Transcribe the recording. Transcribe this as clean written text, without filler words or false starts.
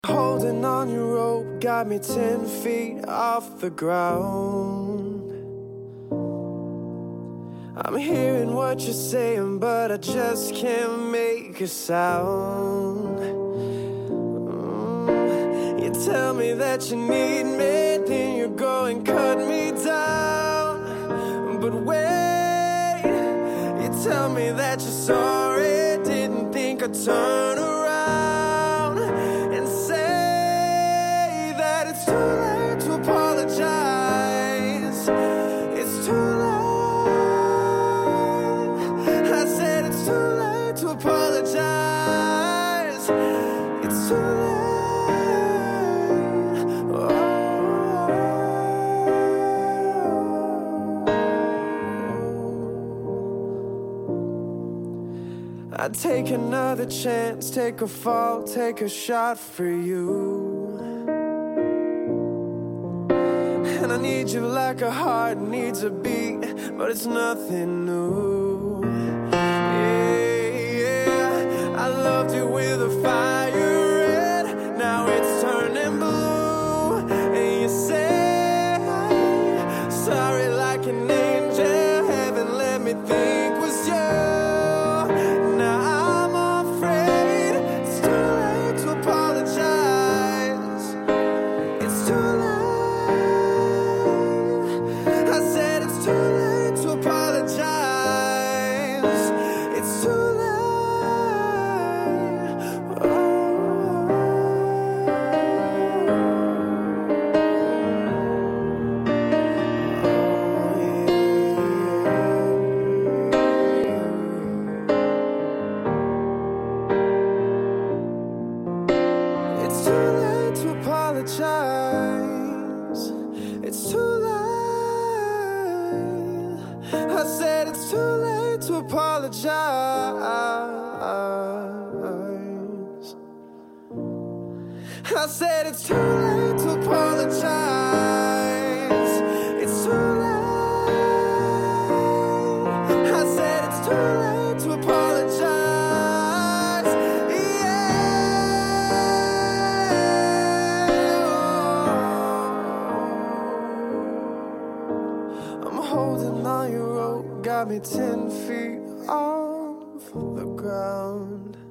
Holding on your rope got me 10 feet off the ground. I'm hearing what you're saying, but I just can't make a sound. You tell me that you need me, then you go and cut me down. But wait, you tell me that you're sorry, didn't think I'd turn around and say that it's too late to apologize. It's too late. I said it's too late to apologize. It's too late. I'd take another chance, take a fall, take a shot for you. And I need you like a heart needs a beat, but it's nothing new. Yeah, I loved you with a fire red, now it's turning blue. And you say sorry like an angel, heaven let me think was you. It's too late. I said it's too late to apologize. I said it's too late to apologize. It's too late. I said it's too late to apologize. Holding on your rope got me 10 feet off the ground.